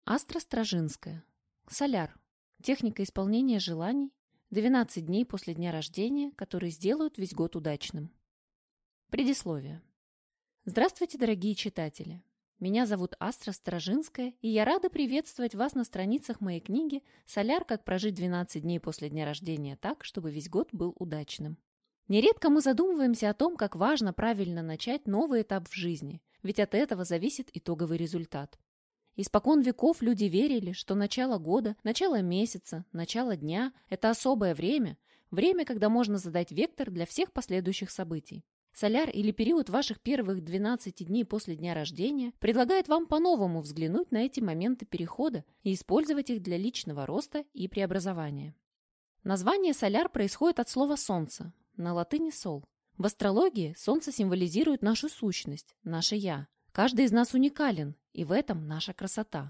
Астра Стражинская. Соляр. Техника исполнения желаний. 12 дней после дня рождения, которые сделают весь год удачным. Предисловие. Здравствуйте, дорогие читатели. Меня зовут Астра Стражинская, и я рада приветствовать вас на страницах моей книги «Соляр. Как прожить 12 дней после дня рождения так, чтобы весь год был удачным». Нередко мы задумываемся о том, как важно правильно начать новый этап в жизни, ведь от этого зависит итоговый результат. Испокон веков люди верили, что начало года, начало месяца, начало дня – это особое время, когда можно задать вектор для всех последующих событий. Соляр или период ваших первых 12 дней после дня рождения предлагает вам по-новому взглянуть на эти моменты перехода и использовать их для личного роста и преобразования. Название соляр происходит от слова «солнце», на латыни «сол». В астрологии солнце символизирует нашу сущность, наше «я». Каждый из нас уникален, и в этом наша красота.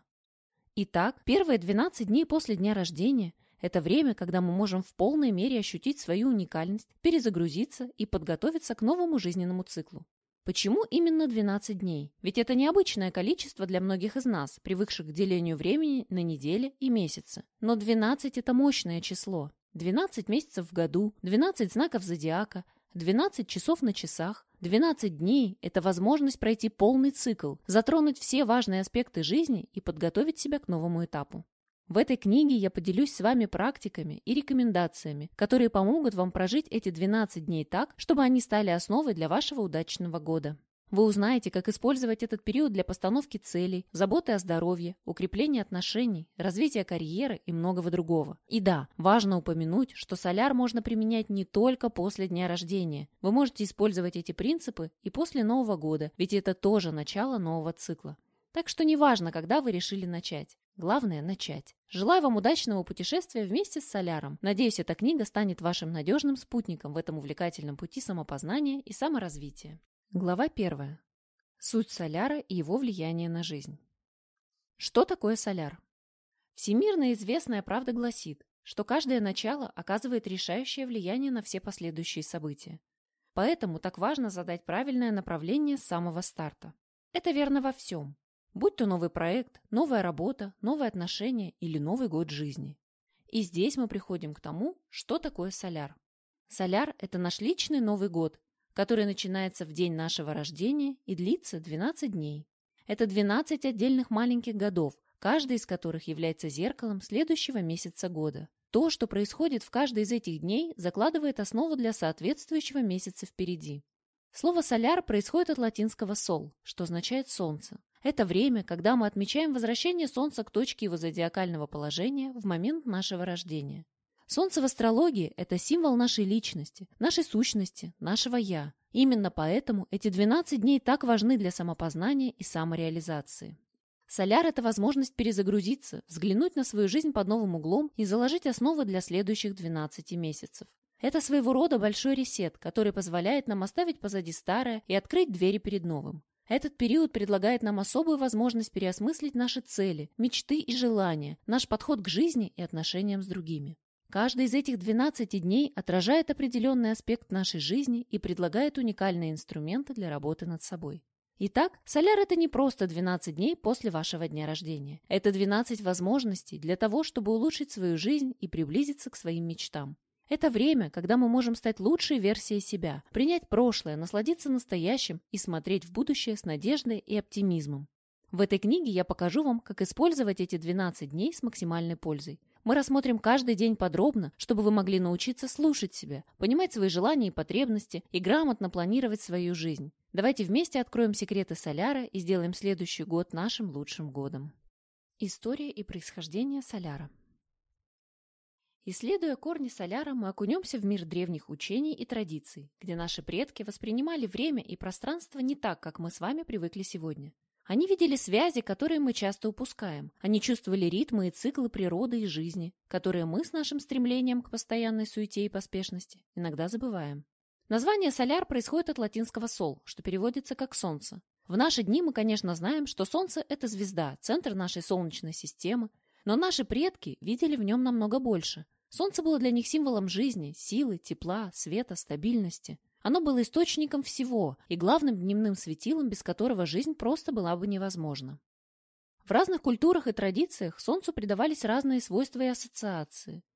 Итак, первые 12 дней после дня рождения – это время, когда мы можем в полной мере ощутить свою уникальность, перезагрузиться и подготовиться к новому жизненному циклу. Почему именно 12 дней? Ведь это необычное количество для многих из нас, привыкших к делению времени на недели и месяцы. Но 12 – это мощное число. 12 месяцев в году, 12 знаков зодиака, 12 часов на часах. 12 дней – это возможность пройти полный цикл, затронуть все важные аспекты жизни и подготовить себя к новому этапу. В этой книге я поделюсь с вами практиками и рекомендациями, которые помогут вам прожить эти 12 дней так, чтобы они стали основой для вашего удачного года. Вы узнаете, как использовать этот период для постановки целей, заботы о здоровье, укрепления отношений, развития карьеры и многого другого. И да, важно упомянуть, что соляр можно применять не только после дня рождения. Вы можете использовать эти принципы и после Нового года, ведь это тоже начало нового цикла. Так что неважно, когда вы решили начать. Главное – начать. Желаю вам удачного путешествия вместе с соляром. Надеюсь, эта книга станет вашим надежным спутником в этом увлекательном пути самопознания и саморазвития. Глава 1. Суть соляра и его влияние на жизнь. Что такое соляр? Всемирно известная правда гласит, что каждое начало оказывает решающее влияние на все последующие события. Поэтому так важно задать правильное направление с самого старта. Это верно во всем. Будь то новый проект, новая работа, новые отношения или Новый год жизни. И здесь мы приходим к тому, что такое соляр. Соляр – это наш личный Новый год, который начинается в день нашего рождения и длится 12 дней. Это 12 отдельных маленьких годов, каждый из которых является зеркалом следующего месяца года. То, что происходит в каждый из этих дней, закладывает основу для соответствующего месяца впереди. Слово «соляр» происходит от латинского «сол», что означает «солнце». Это время, когда мы отмечаем возвращение Солнца к точке его зодиакального положения в момент нашего рождения. Солнце в астрологии – это символ нашей личности, нашей сущности, нашего «я». Именно поэтому эти 12 дней так важны для самопознания и самореализации. Соляр – это возможность перезагрузиться, взглянуть на свою жизнь под новым углом и заложить основы для следующих 12 месяцев. Это своего рода большой ресет, который позволяет нам оставить позади старое и открыть двери перед новым. Этот период предлагает нам особую возможность переосмыслить наши цели, мечты и желания, наш подход к жизни и отношениям с другими. Каждый из этих 12 дней отражает определенный аспект нашей жизни и предлагает уникальные инструменты для работы над собой. Итак, соляр – это не просто 12 дней после вашего дня рождения. Это 12 возможностей для того, чтобы улучшить свою жизнь и приблизиться к своим мечтам. Это время, когда мы можем стать лучшей версией себя, принять прошлое, насладиться настоящим и смотреть в будущее с надеждой и оптимизмом. В этой книге я покажу вам, как использовать эти 12 дней с максимальной пользой. Мы рассмотрим каждый день подробно, чтобы вы могли научиться слушать себя, понимать свои желания и потребности и грамотно планировать свою жизнь. Давайте вместе откроем секреты соляра и сделаем следующий год нашим лучшим годом. История и происхождение соляра. Исследуя корни соляра, мы окунемся в мир древних учений и традиций, где наши предки воспринимали время и пространство не так, как мы с вами привыкли сегодня. Они видели связи, которые мы часто упускаем. Они чувствовали ритмы и циклы природы и жизни, которые мы с нашим стремлением к постоянной суете и поспешности иногда забываем. Название соляр происходит от латинского «сол», что переводится как «солнце». В наши дни мы, конечно, знаем, что Солнце – это звезда, центр нашей Солнечной системы, но наши предки видели в нем намного больше. Солнце было для них символом жизни, силы, тепла, света, стабильности. Оно было источником всего и главным дневным светилом, без которого жизнь просто была бы невозможна. В разных культурах и традициях солнцу придавались разные свойства и ассоциации.